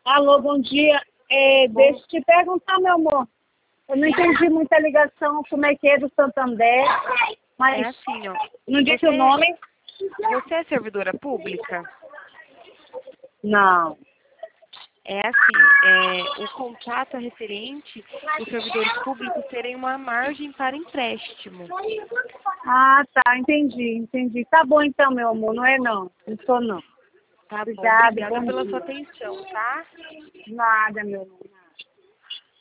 Alô, bom dia. Deixa eu te perguntar, meu amor. Eu não entendi muita ligação, como é que é do Santander, mas É assim, ó. não disse o nome? Você é servidora pública? Não. É assim, o contrato é referente os servidores públicos terem uma margem para empréstimo. Ah, tá, entendi. Tá bom então, meu amor, não é não. Não sou não. Tá bom, Obrigada, obrigada bom pela dia. sua atenção, tá? Nada, meu amor.